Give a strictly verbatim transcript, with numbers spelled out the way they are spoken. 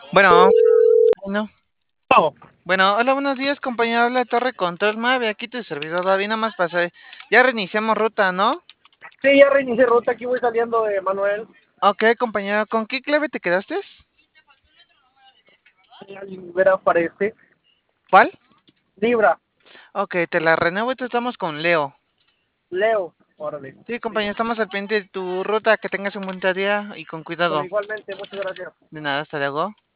Bueno, bueno, Oh, bueno, hola, buenos días, compañero. Habla Torre Control Mave, aquí tu servidor David, nada más pasé. Ya reiniciamos ruta, ¿no? sí, ya reinicié ruta, aquí voy saliendo de Manuel. Ok, compañero, ¿con qué clave te quedaste? La Libra parece. ¿Cuál? Libra, Ok, te la renuevo y te estamos con Leo. Leo, órale. Sí, compañero, estamos al pendiente de tu ruta, que tengas un buen día y con Pero cuidado. igualmente, muchas gracias. De nada, hasta luego.